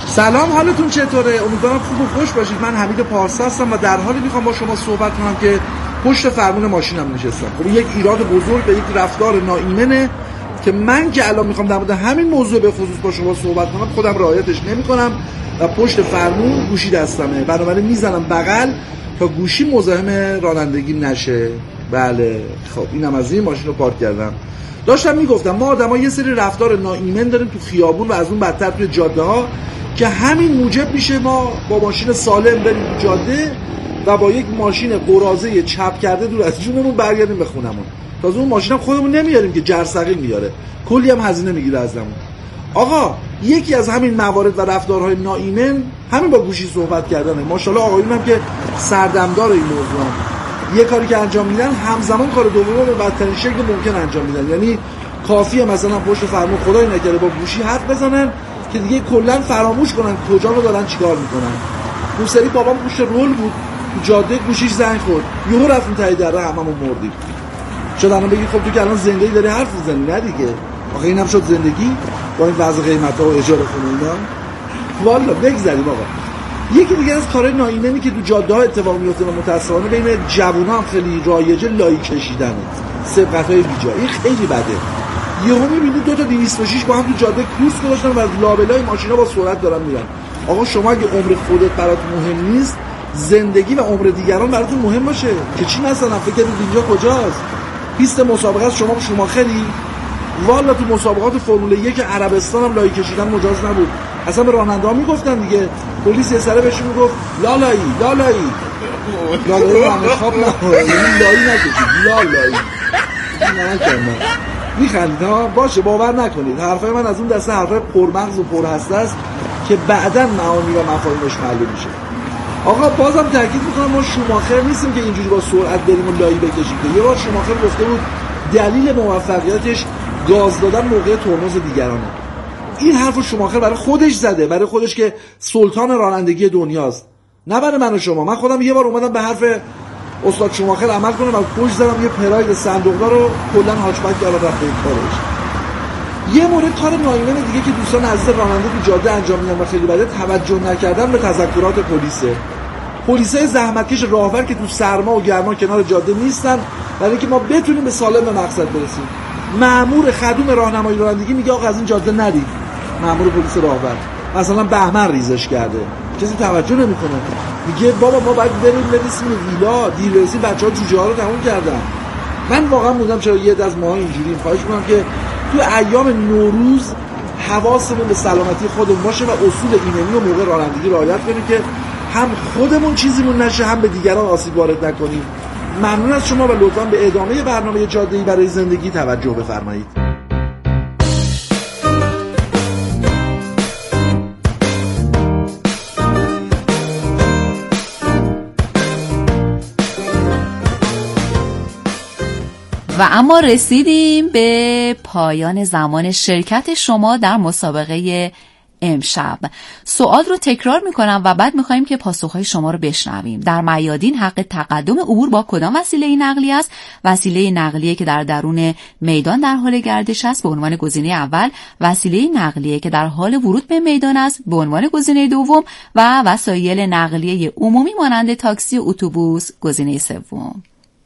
سلام، حالتون چطوره؟ امیدوارم خوب و خوش باشید. من حمید پارسا هستم و در حالی میخوام با شما صحبت کنم که پشت فرمون ماشینم نشستم. خب یک ایراد بزرگ و یک رفتار ناایمنه که من که الان میخوام در مورد همین موضوع به خصوص با شما صحبت کنم خودم رعایتش نمیکنم و پشت فرمون گوشی دستمه، بنابراین میزنم بغل تا گوشی مزاحم رانندگی نشه. بله، خب اینم از این. ماشین رو پارک کردم. داشتم میگفتم ما آدم‌ها یه سری رفتار ناایمن داریم تو خیابون و از اون بدتر توی جاده‌ها که همین موجب میشه ما با ماشین سالم بریم تو جاده و با یک ماشین قراضه چپ کرده دور از جونمون برگردیم به خونمون. تازه اون ماشینم خودمون نمیاریم که جرثقیل میاره، کلی هم هزینه میگیره ازمون. آقا یکی از همین موارد و رفتارهای ناایمن همین با گوشی صحبت کردنه. ماشاءالله آقایونم که سردمدار این موضوع هم. یه کاری که انجام میدن همزمان کار دومو به بدترین شکل ممکن انجام میدن. یعنی کافیه مثلا پشت فرمون خدای نکرده با گوشی حرف بزنن که دیگه کلا فراموش کنن کجا رو دارن چیکار میکنن. اون سری بابام پشت رول بود تو جاده، گوشیش زنگ خورد، یهو رفتیم ته دره، هممون مردیم. شاید الان بگید خب تو که الان زندگی داری حرف میزنی. نه دیگه، آخه اینم شد زندگی با این وضع قیمتا و اجاره خونه اینا. والا بگذریم آقا. یکی دیگه از کارهای ناایمنی که تو جاده‌ها اتفاق میفته و متأسفانه بین جوونا هم خیلی رایجه، لای کشیدنه، سبقت‌های بیجا. این خیلی بده. یهو می‌بینید دو تا 206 با هم تو جاده کروس گذاشتن و از لابلای ماشینا با سرعت دارن میرن. آقا شما اگه عمر خودت برات مهم نیست، زندگی و عمر دیگران براتون مهم باشه که چی مثلا فکر کنید اینجا کجاست؟ پیست مسابقه است، شما شوماخری؟ والا تو مسابقات فرمول 1 عربستان هم لای کشیدن مجاز نبود. اصلا به راننده‌ها میگفتن دیگه، پلیس یه سره بهشون میگفت لالایی من خواب نخوره، لایی نکشید، لالایی. من کردم میخندید ها. باشه، باور نکنید حرفای من از اون دسته حرفای پرمغز و پرهسته است که بعداً معانی و مفاهیمش معلوم میشه. آقا بازم تاکید میکنم ما شوماخر نیستیم که اینجوری با سرعت بریم و لایی بکشیم. یه بار شوماخر گفته بود دلیل موفقیتش گاز دادن موقع ترمز دیگرانه. این حرفو شوماخر برای خودش زده، برای خودش که سلطان رانندگی دنیاست، نه برای من و شما. من خودم یه بار اومدم به حرف استاد شوماخر عمل کنم و پشت زدم یه پراید صندوقدار رو کلا هاچبک کردم رفت این کارش. یه مورد کار ناایمن دیگه که دوستان عزیز راننده تو جاده انجام میدن و خیلی بده، توجه نکردن به تذکرات پلیسه. پلیسای زحمتکش راهور که تو سرما و گرما کنار جاده نیستن برای اینکه ما بتونیم به سالم به مقصد برسیم. مأمور خدوم راهنمایی رانندگی میگه آقا از این جاده نرید. مأمور پلیس راهور مثلا بهمن ریزش کرده، کسی توجه نمیکنه، میگه بابا ما باید بریم برسیم ویلا، دیر رسیم، بچه‌ها جوجه ها رو تموم کردن. من واقعا موندم چرا یه از ماها اینجوریم. خواهش میکنم که تو ایام نوروز حواسمون به سلامتی خودمون باشه و اصول ایمنی و موقع رانندگی رعایت کنیم که هم خودمون چیزیمون نشه هم به دیگران آسیب وارد نکنیم. ممنون از شما و لطفاً به ادامه برنامه جاده‌ای برای زندگی توجه بفرمایید. و اما رسیدیم به پایان زمان شرکت شما در مسابقه امشب. سوال رو تکرار میکنم و بعد میخوایم که پاسخهای شما رو بشنویم. در میادین حق تقدم عبور با کدام وسیله نقلیه است؟ وسیله نقلیه که در درون میدان در حال گردش است به عنوان گزینه اول، وسیله نقلیه که در حال ورود به میدان است به عنوان گزینه دوم و وسایل نقلیه عمومی مانند تاکسی و اتوبوس گزینه سوم.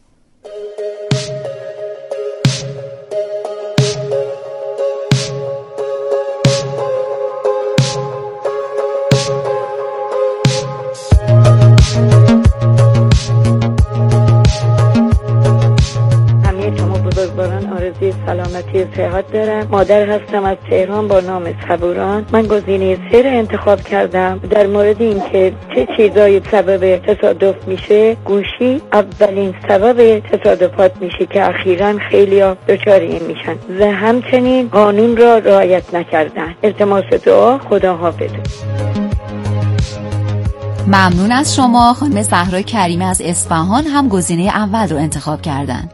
آرزوی سلامتی و صحت دارم. مادر هستم از تهران با نام صبوران. من گزینه 3 رو انتخاب کردم. در مورد این که چه چیزایی سبب تصادف میشه، گوشی اولین سبب تصادفات میشه که اخیراً خیلی‌ها دچار این میشن و همچنین قانون را رعایت نکردن. التماس دعا، خدا حافظ. ممنون از شما. خانم زهرا کریمی از اصفهان هم گزینه اول رو انتخاب کردن.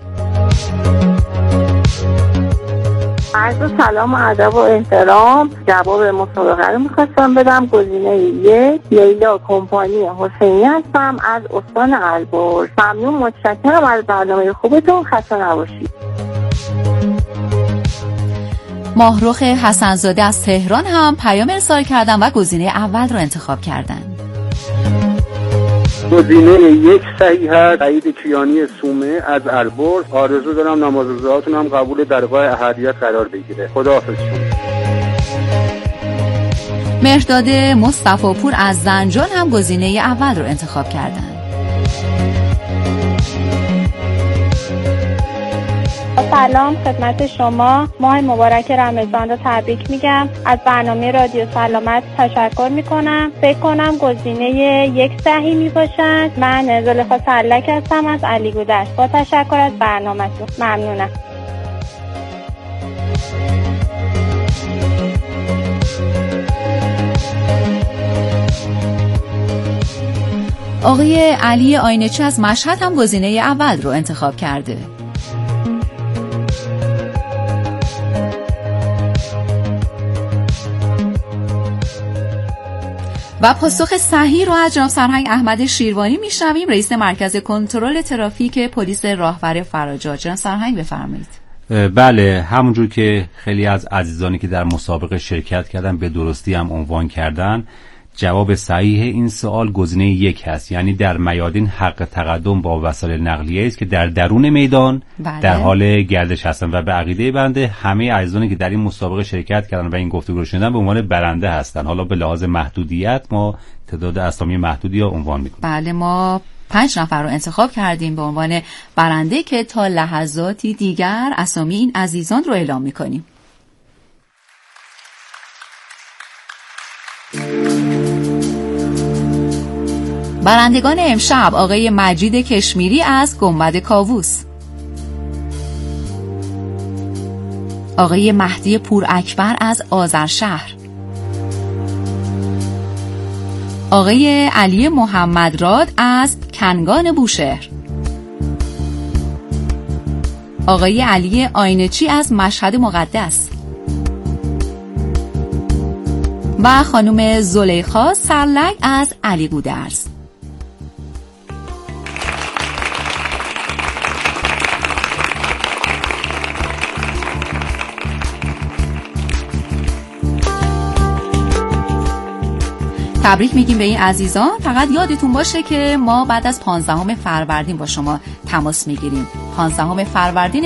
عرض سلام و ادب و احترام. جواب مسابقه رو میخواستم بدم. گزینه 1 لیلا کمپانی حسینی هستم از استان البرز. ممنون، متشکرم از برنامه خوبتون. خسته نباشید. ماهرخ حسنزاده از تهران هم پیام ارسال کردن و گزینه اول رو انتخاب کردن. گزینه یک صحیح هست. سعید کیانی سومه از البرز. آرزو دارم نماز روزهاتون هم قبول درگاه احدیت قرار بگیره. خداحافظ شما. مهرداد مصطفی پور از زنجان هم گزینه اول رو انتخاب کردن. سلام خدمت شما، ماه مبارک رمضان رو تبریک میگم. از برنامه رادیو سلامت تشکر میکنم. فکر کنم گزینه یک صحیح میباشد. من زلیخا سرلک هستم از علی گودرز. با تشکر از برنامه‌تون. ممنونم. آقای علی آینچی از مشهد هم گزینه اول رو انتخاب کرده. و پاسخ صحیح رو از جناب سرهنگ احمد شیروانی میشنویم، رئیس مرکز کنترل ترافیک پلیس راهور فراجات. جناب سرهنگ بفرمایید. بله، همونجور که خیلی از عزیزانی که در مسابقه شرکت کردن به درستی هم عنوان کردن، جواب صحیح این سوال گزینه یک هست، یعنی در میادین حق تقدم با وسایل نقلیه است که در درون میدان در حال گردش هستند و به عقیده بنده همه عزیزانی که در این مسابقه شرکت کردن و این گفتگو رو شنیدن به عنوان برنده هستند. حالا به لحاظ محدودیت ما تعداد اسامی محدودی رو عنوان میکنیم. بله، ما 5 نفر رو انتخاب کردیم به عنوان برنده که تا لحظاتی دیگر اسامی این عزیزان رو اعلام میکنیم. برندگان امشب: آقای مجید کشمیری از گنبد کاووس، آقای مهدی پور اکبر از آذرشهر، آقای علی محمدراد از کنگان بوشهر، آقای علی آینچی از مشهد مقدس و خانم زلیخا سرلک از علی گودرز. تبریک میگیم به این عزیزان. فقط یادتون باشه که ما بعد از 15 فروردین با شما تماس میگیریم، 15 فروردین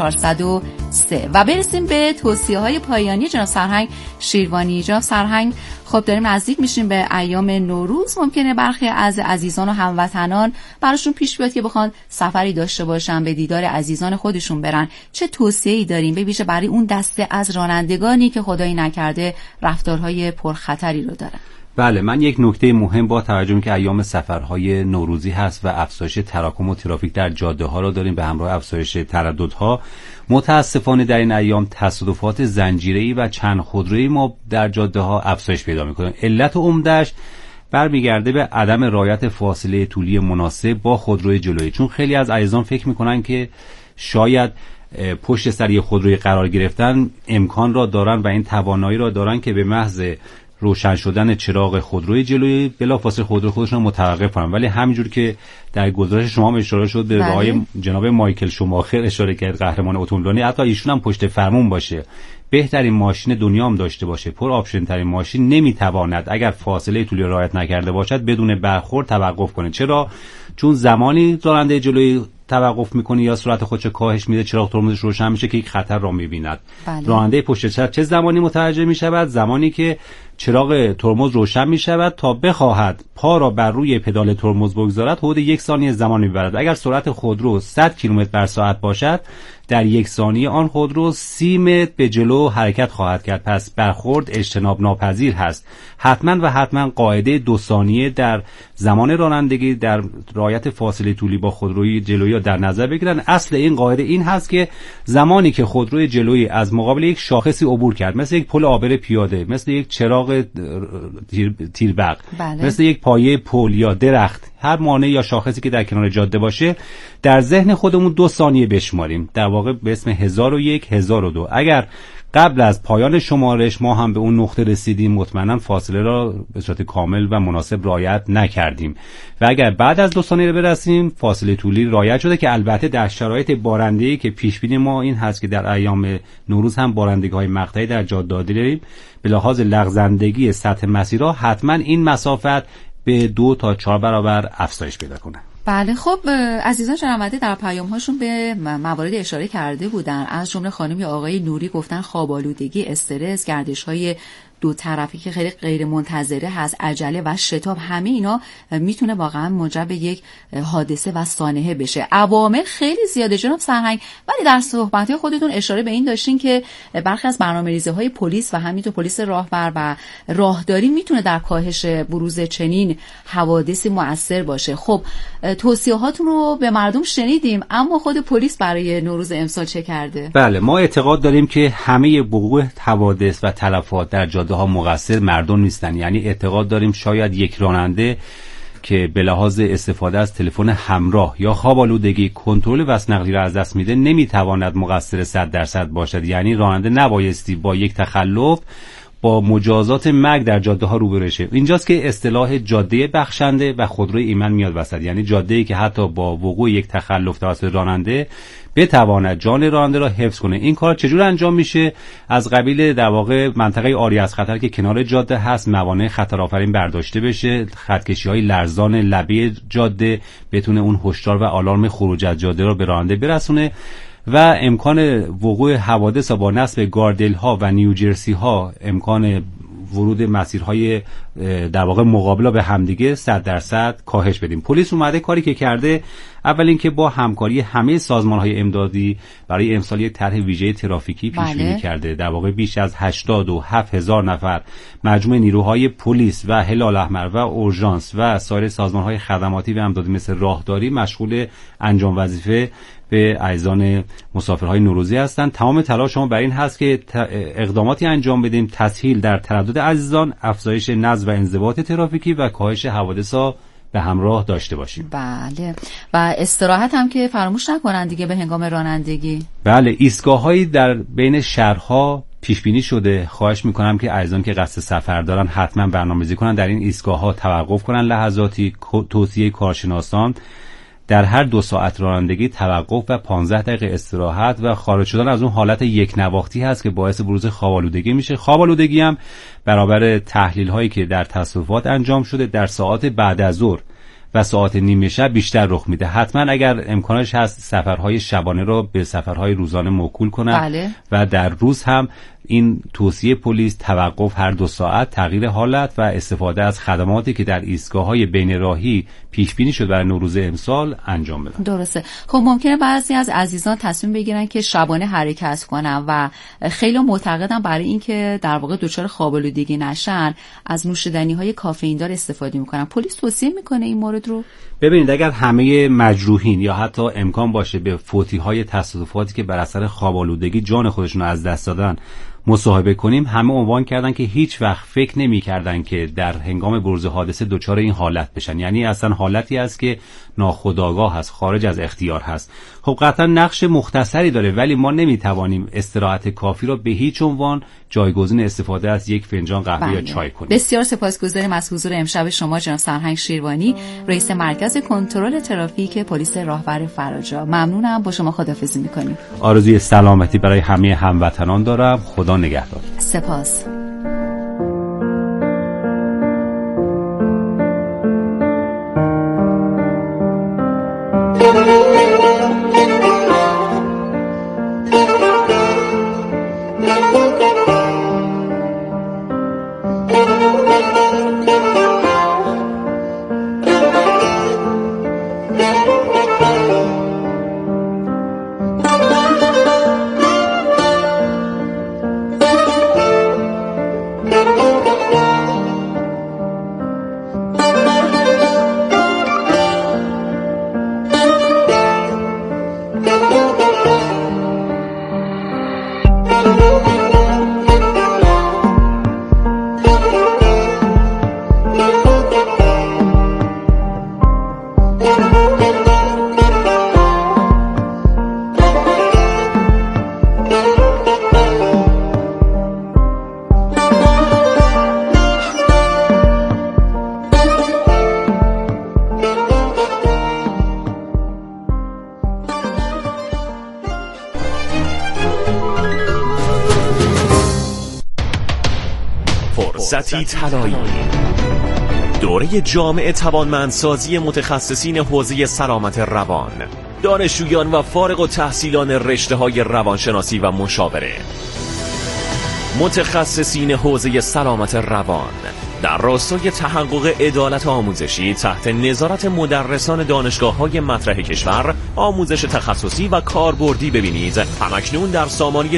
1403. و برسیم به توصیه‌های پایانی جناب سرهنگ شیروانی. جناب سرهنگ، خب داریم نزدیک میشیم به ایام نوروز. ممکنه برخی از عزیزان و هموطنان براشون پیش بیاد که بخوان سفری داشته باشن، به دیدار عزیزان خودشون برن. چه توصیه‌ای داریم به ویژه برای اون دسته از رانندگانی که خدایی نکرده رفتارهای پرخطری رو دارن؟ بله، من یک نکته مهم با توجه به که ایام سفرهای نوروزی هست و افزایش تراکم و ترافیک در جاده ها را داریم به همراه افزایش ترددها. متاسفانه در این ایام تصادفات زنجیره‌ای و چند خودرویی ما در جاده ها افزایش پیدا می‌کنه. علت عمده‌اش برمیگرده به عدم رعایت فاصله طولی مناسب با خودروی جلویی، چون خیلی از عزیزان فکر می‌کنن که شاید پشت سر یک خودروی قرار گرفتن امکان را دارن و این توانایی را دارن که به محض روشن شدن چراغ خودروی جلویی بلافاصله خودرو خودشون متوقف کنن. ولی همینجور که در گزارش شما اشاره شد به آقای جناب مایکل شوماخر اشاره کرد، قهرمان اتومبیلانی، حتی ایشون هم پشت فرمون باشه، بهترین ماشین دنیا هم داشته باشه، پر آپشن ترین ماشین، نمیتواند اگر فاصله طولی رعایت نکرده باشد بدون برخورد توقف کنه. چرا؟ چون زمانی راننده جلویی توقف میکنه یا سرعت خودش کاهش میده، چراغ ترمزش روشن میشه که یک خطر را میبیند. راننده پشت سر چه زمانی متوجه میشود؟ زمانی که چراغ ترمز روشن میشود تا بخواهد پا را بر روی پدال ترمز بگذارد حدود 1 ثانیه زمان میبرد. اگر سرعت خودرو 100 کیلومتر بر ساعت باشد، در 1 ثانیه آن خودرو 30 متر به جلو حرکت خواهد کرد. پس برخورد اجتناب ناپذیر هست. حتما قاعده 2 ثانیه در زمان رانندگی در رعایت فاصله طولی با خودروی جلویی در نظر بگیرن. اصل این قاعده این هست که زمانی که خودروی جلویی از مقابل یک شاخصی عبور کرد، مثل یک پل عابر پیاده، مثل یک چراغ تیربرق، مثل یک پایه پل یا درخت، هر مانع یا شاخصی که در کنار جاده باشه، در ذهن خودمون 2 ثانیه بشماریم، در واقع به اسم 1001 1002. اگر قبل از پایان شمارش ما هم به اون نقطه رسیدیم، مطمئنا فاصله را به صورت کامل و مناسب رعایت نکردیم و اگر بعد از 2 ثانیه برسیم فاصله طولی رعایت شده که البته در شرایط بارندگی که پیش بینی ما این هست که در ایام نوروز هم بارندگی‌های مقطعی در جاده‌ها داریم، به لحاظ لغزندگی سطح مسیرها حتما این مسافت به 2 تا 4 برابر افزایش پیدا کنه. بله خب عزیزان شنونده در پیام‌هاشون به موارد اشاره کرده بودن، از جمله خانم یا آقای نوری گفتن خواب‌آلودگی، استرس، گردش‌های دو طرفی که خیلی غیر منتظره هست، عجله و شتاب، همه اینا میتونه واقعا موجب به یک حادثه و سانحه بشه. عوامل خیلی زیاده جناب سرهنگ، ولی در صحبت‌های خودتون اشاره به این داشتین که برخی از برنامه‌ریزی‌های پلیس و همینطور پلیس راهبر و راهداری میتونه در کاهش بروز چنین حوادثی مؤثر باشه. خب توصیه‌هاتون رو به مردم شنیدیم، اما خود پلیس برای نوروز امسال چه کرده؟ بله، ما اعتقاد داریم که همه وقوع حوادث و تلفات در جاده ها مقصر مردم نیستن. یعنی اعتقاد داریم شاید یک راننده که به لحاظ استفاده از تلفن همراه یا خواب‌آلودگی کنترل وزن نقلیه را از دست میده نمیتواند مقصر 100% باشد. یعنی راننده نبایستی با یک تخلف با مجازات مرگ در جاده ها روبرو شه. اینجاست که اصطلاح جاده بخشنده و خودروی ایمن میاد وسط. یعنی جاده‌ای که حتی با وقوع یک تخلف توسط راننده بتواند جان راننده را حفظ کنه. این کار چجور انجام میشه؟ از قبیل در واقع منطقه عاری از خطر که کنار جاده هست، موانع خطرآفرین برداشته بشه، خطکشی‌های لرزان لبه جاده بتونه اون هشدار و آلارم خروج از جاده را به راننده برسونه و امکان وقوع حوادث با نصب گاردل ها و نیوجرسی ها، امکان ورود مسیرهای در واقع مقابل به همدیگه 100% کاهش بدیم. پلیس اومده کاری که کرده، اول اینکه با همکاری همه سازمان‌های امدادی برای امسال یک طرح ویژه ترافیکی پیش بینی کرده. در واقع بیش از 87,000 نفر مجموع نیروهای پلیس و هلال احمر و اورژانس و سایر سازمان‌های خدماتی و امدادی مثل راهداری مشغول انجام وظیفه به عزیزان مسافرهای نوروزی هستند. تمام تلاش ما بر این هست که اقداماتی انجام بدیم تسهیل در تردد عزیزان، افزایش نظم و انضباط ترافیکی و کاهش حوادث به همراه داشته باشیم. بله، و استراحت هم که فراموش نکنن دیگه به هنگام رانندگی. بله، ایستگاه‌هایی در بین شهرها پیش بینی شده. خواهش میکنم که عزیزان که قصد سفر دارن حتما برنامه‌ریزی کنن، در این ایستگاه‌ها توقف کنن لحظاتی. توصیه کارشناسان در هر 2 ساعت رانندگی توقف و 15 دقیقه استراحت و خارج شدن از اون حالت یک نواختی هست که باعث بروز خواب‌آلودگی میشه. خواب‌آلودگی هم برابر تحلیل هایی که در تصادفات انجام شده در ساعات بعد از ظهر و ساعات نیمه شب بیشتر رخ میده. حتما اگر امکانش هست سفرهای شبانه رو به سفرهای روزانه موکول کنن. بله. و در روز هم این توصیه پلیس توقف هر 2 ساعت، تغییر حالت و استفاده از خدماتی که در ایستگاه‌های بین راهی پیش بینی شده برای نوروز امسال انجام بدن. درسته. خب ممکنه بعضی از عزیزان تصمیم بگیرن که شبانه حرکت کنن و خیلی معتقدن برای اینکه در واقع دچار خواب‌آلودگی نشن از نوشیدنی‌های کافئیندار استفاده میکنن. پلیس توصیه میکنه این مورد رو؟ ببینید، اگر همه مجروحین یا حتی امکان باشه به فوتی‌های تصادفاتی که بر اثر خواب‌آلودگی جان خودشون رو از دست دادن مصاحبه کنیم، همه عنوان کردن که هیچ وقت فکر نمی‌کردن که در هنگام بروز حادثه دچار این حالت بشن. یعنی اصلا حالتی است که ناخودآگاه هست، خارج از اختیار هست. خب قطعا نقش مختصری داره، ولی ما نمیتوانیم استراحت کافی را به هیچ عنوان جایگزین استفاده از یک فنجان قهوه یا چای کنیم. بسیار سپاسگزاریم از حضور امشب شما جناب سرهنگ شیروانی، رئیس مرکز کنترل ترافیک پلیس راهبر فراجا. ممنونم، با شما خداحافظی می‌کنیم. آرزوی سلامتی برای همه هموطنان دارم. خدا نگهدار. سپاس. فرصتی طلایی. دوره جامع توانمندسازی متخصصین حوزه سلامت روان، دانشجویان و فارغ التحصیلان رشته‌های روانشناسی و مشاوره. متخصصین حوزه سلامت روان در راستای تحقق عدالت آموزشی تحت نظارت مدرسان دانشگاه‌های مطرح کشور آموزش تخصصی و کاربردی ببینید. همکنون در سامانه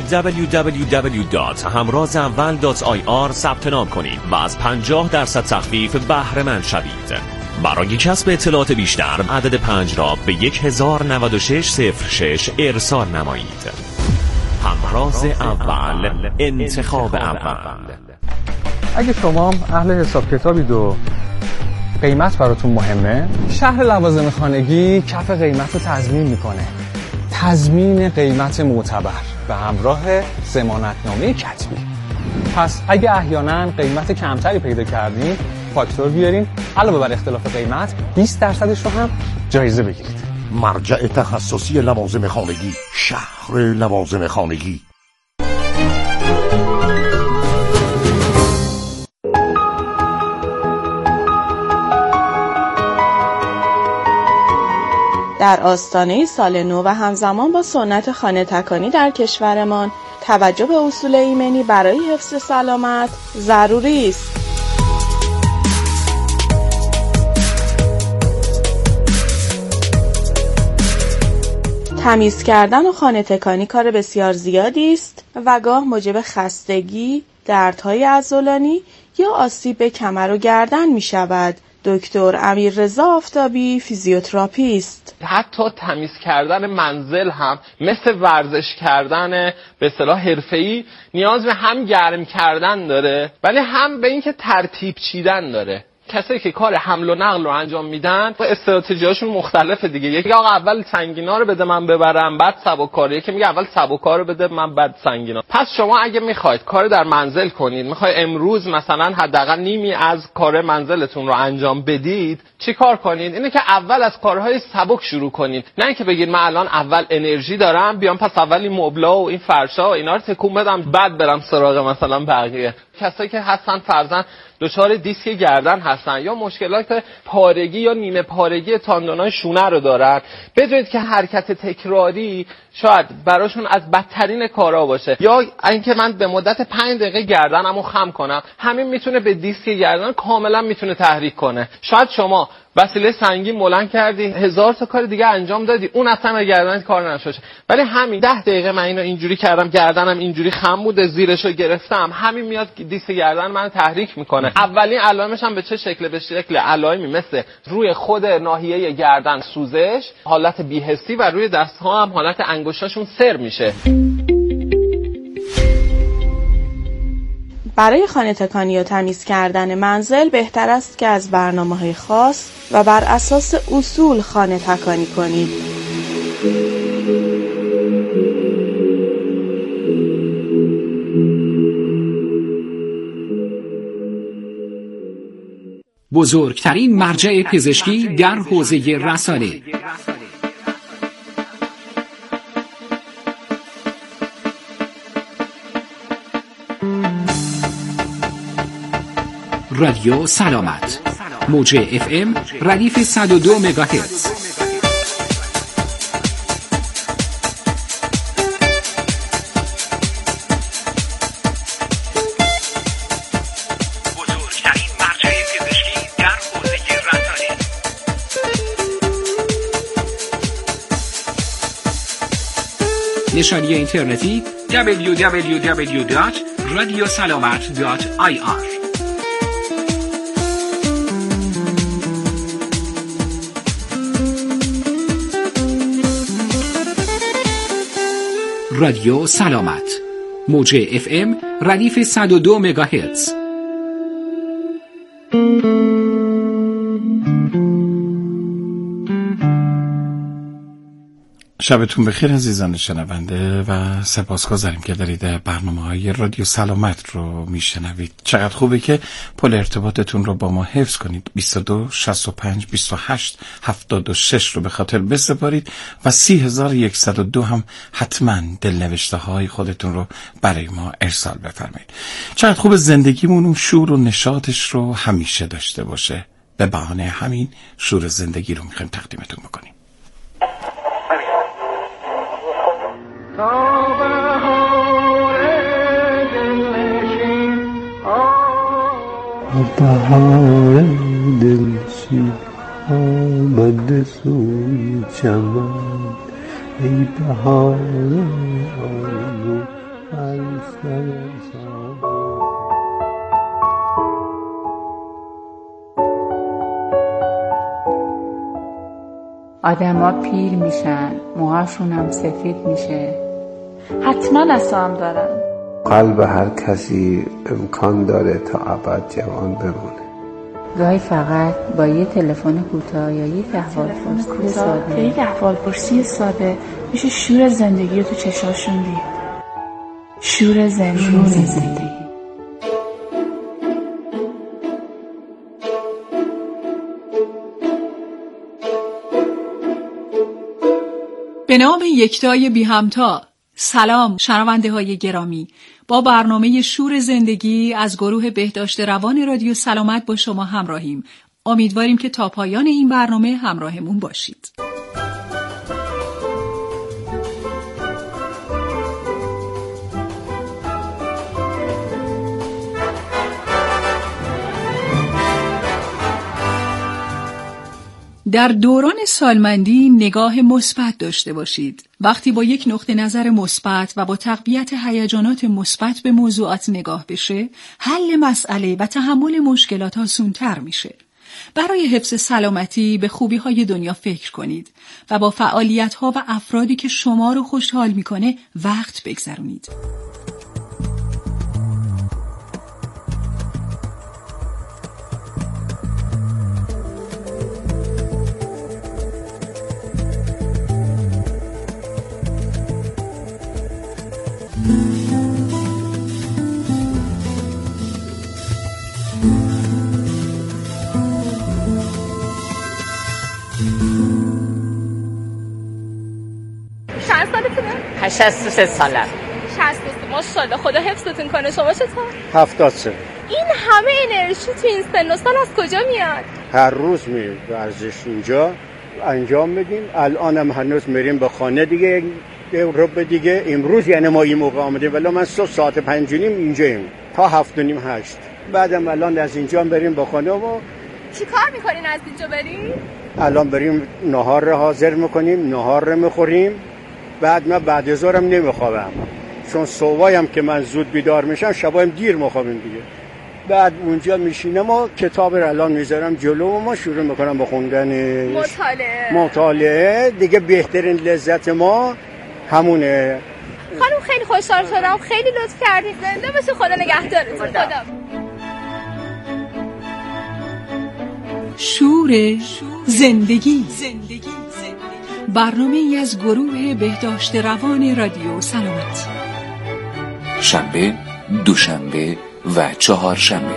www.hamrazawal.ir ثبت نام کنید و از 50% تخفیف بهره مند شوید. برای کسب اطلاعات بیشتر عدد 5 را به 109606 ارسال نمایید. همراز اول، انتخاب اول. اگه شما اهل حساب کتابید و قیمت براتون مهمه، شهر لوازم خانگی کف قیمت رو تضمین میکنه. تضمین قیمت معتبر به همراه ضمانتنامه کتبی. پس اگه احیانا قیمت کمتری پیدا کردین، فاکتور بیارین، علاوه بر اختلاف قیمت 20% رو هم جایزه بگیرید. مرجع تخصصی لوازم خانگی، شهر لوازم خانگی. در آستانه سال نو و همزمان با سنت خانه تکانی در کشورمان، توجه به اصول ایمنی برای حفظ سلامت ضروری است. تمیز کردن و خانه تکانی کار بسیار زیادی است و گاه موجب خستگی، دردهای عضلانی یا آسیب به کمر و گردن می شود. دکتر امیررضا آفتابی فیزیوتراپیست. حتی تمیز کردن منزل هم مثل ورزش کردن به اصطلاح حرفه‌ای نیاز به هم گرم کردن داره، ولی هم به اینکه ترتیب چیدن داره. کسایی که کار حمل و نقل رو انجام میدن و استراتژیاشون مختلفه دیگه. یکی آقا اول سنگینا رو بده من ببرم بعد سبک‌کاری، یکی میگه اول سبک‌کار رو بده من بعد سنگینا. پس شما اگه میخواید کار در منزل کنید، میخواید امروز مثلا حداقل نیمی از کار منزلتون رو انجام بدید، چی کار کنید؟ اینه که اول از کارهای سبک شروع کنید، نه اینکه بگید من الان اول انرژی دارم بیام پس اول این مبلا و این فرشا و اینا رو تکون بدم بعد برم سراغ مثلا بقیه. کسایی که هستن فرضاً دچار دیسک گردن هستن یا مشکلات پارگی یا نیمه پارگی تاندونای شونه رو دارن، بدونید که حرکت تکراری شاید براشون از بدترین کارا باشه. یا اینکه من به مدت 5 دقیقه گردنمو خم کنم، همین میتونه به دیسک گردن کاملا میتونه تحریک کنه. شاید شما وسیله سنگین بلند کردی، 1000 تا کار دیگه انجام دادی، اون اصلا به گردنت کار نشد، ولی همین 10 دقیقه من اینو اینجوری کردم، گردنم اینجوری خم بوده، زیرشو گرفتم، همین میاد دیسک گردن منو تحریک میکنه. اولین علائمش هم به چه شکله؟ به شکل علائمی مثل روی خود ناحیه گردن سوزش، حالت بی‌حسی و روی دست‌ها هم حالت انگشتاشون سر میشه. برای خانه تکانی و تمیز کردن منزل بهتر است که از برنامه‌های خاص و بر اساس اصول خانه تکانی کنید. بزرگترین مرجع پزشکی در حوزه رسانه. رادیو سلامت، موج FM ردیف 102 مگاهرتز. بزرگترین مرجع پزشکی در حوزه رسانه. نشانی اینترنتی www.radiosalamat.ir. رادیو سلامت، موج FM ردیف 102 مگاهرتز. شبتون بخیر عزیزان شنونده و سپاسگزاریم که دارید برنامه‌های رادیو سلامت رو میشنوید. چقدر خوبه که پل ارتباطتون رو با ما حفظ کنید. 22 65 28 76 رو به خاطر بسپارید و 30102 هم حتما دلنوشته های خودتون رو برای ما ارسال بفرمایید. چقدر خوب زندگیمون اون شور و نشاطش رو همیشه داشته باشه. به بهانه همین شور زندگی رو میخوایم تقدیمتون بکنیم. بهار دلشین آمده سوی چمن، ای بهار آرزو بر سر آدم ها پیر میشن، موهاشون هم سفید میشه. حتما اسام دارن. قلب هر کسی امکان داره تا ابد جوان بمونه. گاهی فقط با یه تلفن کوتاه یا یک احوالپرسی ساده میشه شور زندگی رو تو چشاشون دید. شور زندگی. به نام یکتای بی همتا. سلام شنونده های گرامی، با برنامه شور زندگی از گروه بهداشت روان رادیو سلامت با شما همراهیم. امیدواریم که تا پایان این برنامه همراهمون باشید. در دوران سالمندی نگاه مثبت داشته باشید. وقتی با یک نقطه نظر مثبت و با تقویت هیجانات مثبت به موضوعات نگاه بشه، حل مسئله و تحمل مشکلات آسان‌تر میشه. برای حفظ سلامتی به خوبی‌های دنیا فکر کنید و با فعالیت‌ها و افرادی که شما رو خوشحال میکنه وقت بگذرونید. چند سالتونه؟ 83 سالم. 63. ماشاءالله، خدا حفظتون کنه. شما چطور؟ 73. این همه انرژی تو این سن و سال از کجا میاد؟ هر روز میریم ورزش اینجا انجام میدیم. الانم هنوز میریم به خانه دیگه رب دیگه. امروز یعنی ما این موقع آمدیم، ولی من 3:05 اینجاییم تا 7:30 8. بعدم الان از اینجا بریم به خانه. و چی کار میکنین از اینجا بریم؟ الان بریم نهار رو حاضر میکنیم، نهار رو میخوریم. بعد من بعد از ظهرم نمیخوابم، چون صبحایم که من زود بیدار میشم شبایم دیر میخوابم دیگه. بعد اونجا میشینم و کتاب رو الان میذارم جلو و ما شروع میکنم به خوندن مطالعه دیگه. بهترین لذت ما همونه. خانم خیلی خوشحال شدم، خیلی لطف کردید. زنده باشید، خدا نگهدارتون. خدا. شور زندگی. برنامه ای از گروه بهداشت روان رادیو سلامت. شنبه، دوشنبه و چهارشنبه.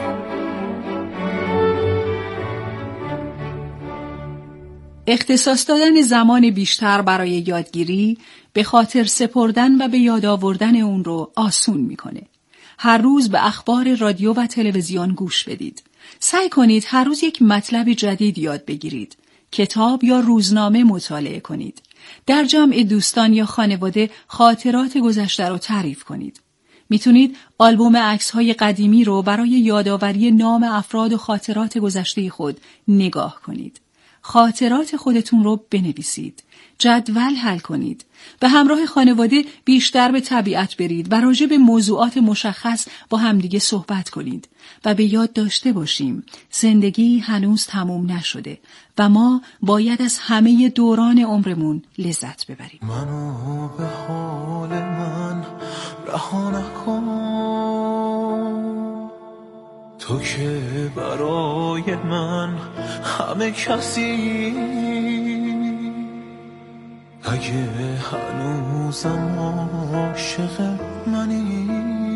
اختصاص دادن زمان بیشتر برای یادگیری به خاطر سپردن و به یاد آوردن اون رو آسون میکنه. هر روز به اخبار رادیو و تلویزیون گوش بدید. سعی کنید هر روز یک مطلب جدید یاد بگیرید. کتاب یا روزنامه مطالعه کنید. در جمع دوستان یا خانواده خاطرات گذشته رو تعریف کنید. میتونید آلبوم عکس‌های قدیمی رو برای یادآوری نام افراد و خاطرات گذشته خود نگاه کنید. خاطرات خودتون رو بنویسید. جدول حل کنید. به همراه خانواده بیشتر به طبیعت برید و راجع به موضوعات مشخص با همدیگه صحبت کنید. و به یاد داشته باشیم زندگی هنوز تموم نشده و ما باید از همه دوران عمرمون لذت ببریم. منو به حال من رها نکن، تو که برای من همه کسی. اگه هنوزم عاشق منی،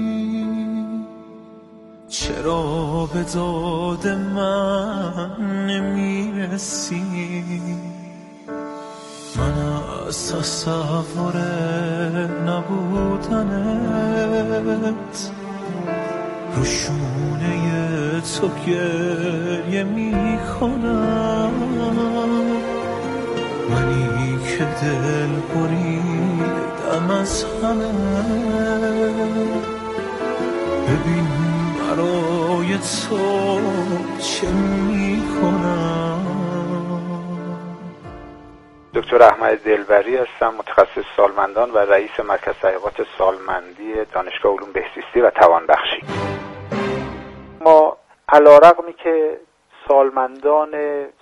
چرا به داد من نمیرسی؟ من از تصور نبودنت رو شونه تو گریه میکنم، منی که دل بریدم از همه. ببین برای تو چه میکنم. دکتر احمد دلبری هستم، متخصص سالمندان و رئیس مرکز تحقیقات سالمندی دانشگاه علوم بهزیستی و توانبخشی. ما علیرغمی که سالمندان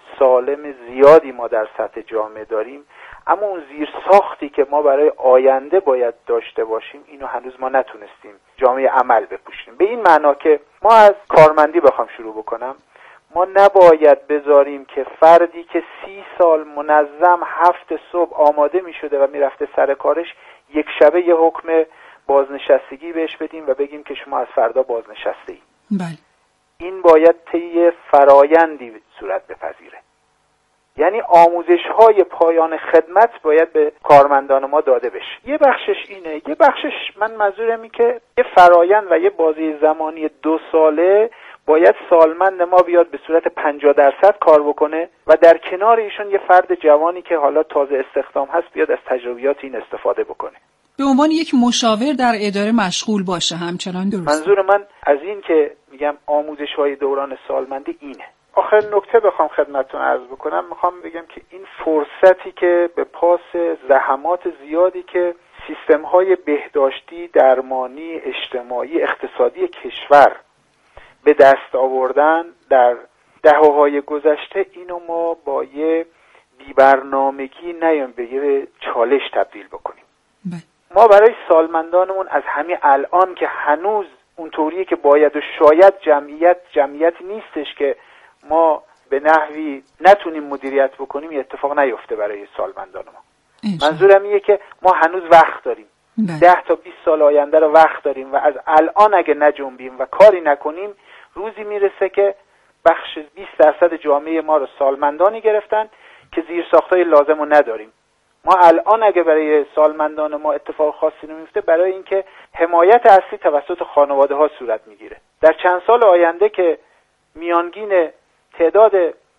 سالم زیادی ما در سطح جامعه داریم، اما اون زیرساختی که ما برای آینده باید داشته باشیم اینو هنوز ما نتونستیم جامعه عمل بپوشیم. به این معنا که ما از کارمندی بخوام شروع بکنم، ما نباید بذاریم که فردی که 30 سال منظم 7 صبح آماده می شده و می رفته سر کارش، یک شبه یه حکم بازنشستگی بهش بدیم و بگیم که شما از فردا بازنشسته ای. بله. این باید طی فرایندی صورت بپذیره. یعنی آموزش‌های پایان خدمت باید به کارمندان ما داده بشه. یه بخشش اینه، یه بخشش من منظورم اینه که یه فرایند و یه بازی زمانی 2 ساله باید سالمند ما بیاد به صورت 50% کار بکنه و در کنار ایشون یه فرد جوانی که حالا تازه استخدام هست بیاد از تجربیات این استفاده بکنه. به عنوان یک مشاور در اداره مشغول باشه. همچنان درست. منظور من از این که میگم آموزش‌های دوران سالمندی اینه. آخر نکته بخوام خدمتتون عرض بکنم، میخوام بگم که این فرصتی که به پاس زحمات زیادی که سیستم‌های بهداشتی، درمانی، اجتماعی، اقتصادی کشور به دست آوردن در دهه‌های گذشته، اینو ما با یه بی‌برنامگی نیام به یه چالش تبدیل بکنیم. ما برای سالمندانمون از همین الان که هنوز اونطوریه که باید و شاید جمعیت نیستش که ما به نحوی نتونیم مدیریت بکنیم، یه اتفاق نیفته برای سالمندان ما. منظورم اینه که ما هنوز وقت داریم. 10 تا 20 سال آینده رو وقت داریم و از الان اگه نجنبیم و کاری نکنیم، روزی میرسه که بخش 20% جامعه ما رو سالمندانی گرفتن که زیرساختای لازم رو نداریم. ما الان اگه برای سالمندان ما اتفاق خاصی نمیفته، برای اینکه حمایت اصلی توسط خانواده ها صورت میگیره. در چند سال آینده که میانگین تعداد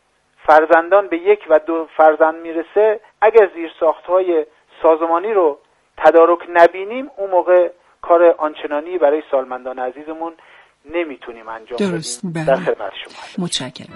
فرزندان به 1 و 2 فرزند میرسه، اگر زیرساخت‌های سازمانی رو تدارک نبینیم، اون موقع کار آنچنانی برای سالمندان عزیزمون نمیتونیم انجام بدیم. در خدمت شما. متشکرم.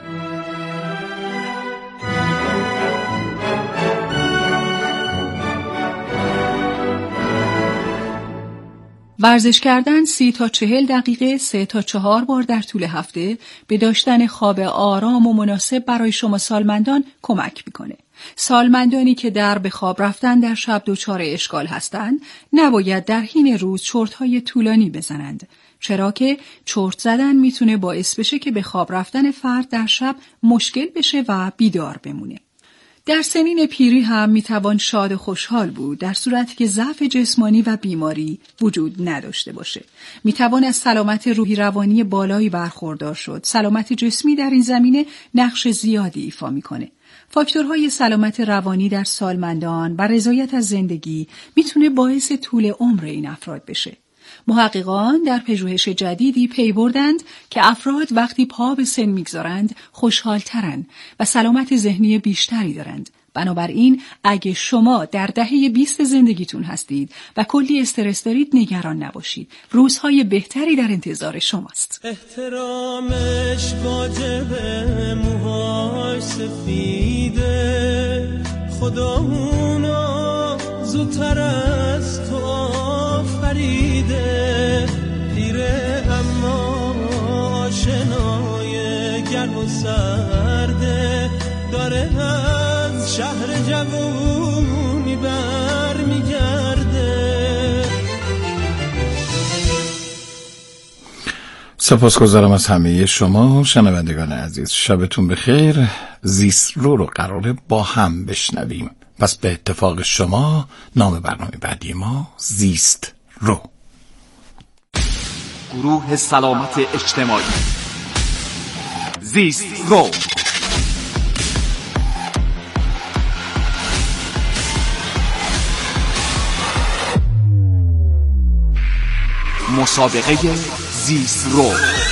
ورزش کردن 30 تا 40 دقیقه 3 تا 4 بار در طول هفته به داشتن خواب آرام و مناسب برای شما سالمندان کمک میکنه. سالمندانی که در به خواب رفتن در شب دچار اشکال هستند، نباید در حین روز چرت‌های طولانی بزنند، چرا که چرت زدن میتونه باعث بشه که به خواب رفتن فرد در شب مشکل بشه و بیدار بمونه. در سنین پیری هم میتوان شاد و خوشحال بود، در صورتی که ضعف جسمانی و بیماری وجود نداشته باشه. میتوان از سلامت روحی روانی بالایی برخوردار شد. سلامت جسمی در این زمینه نقش زیادی ایفا میکنه. فاکتورهای سلامت روانی در سالمندان و رضایت از زندگی میتونه باعث طول عمر این افراد بشه. محققان در پژوهش جدیدی پی بردند که افراد وقتی پا به سن میگذارند خوشحالترند و سلامت ذهنی بیشتری دارند. بنابراین اگه شما در دهه 20 زندگیتون هستید و کلی استرس دارید، نگران نباشید. روزهای بهتری در انتظار شماست. احترامش واجبه، موهاش سفیده، خدا اونو زودتر از تو آفریده، پیره اما آشنای گرم و سرده، داره از شهر جوونی برمیگرده. سپاسگزارم از همه شما شنوندگان عزیز. شبتون بخیر. زیست رو قراره با هم بشنویم. پس به اتفاق شما نام برنامه بعدی ما زیست رو. گروه سلامت اجتماعی زیست رو. مسابقه زیست رو.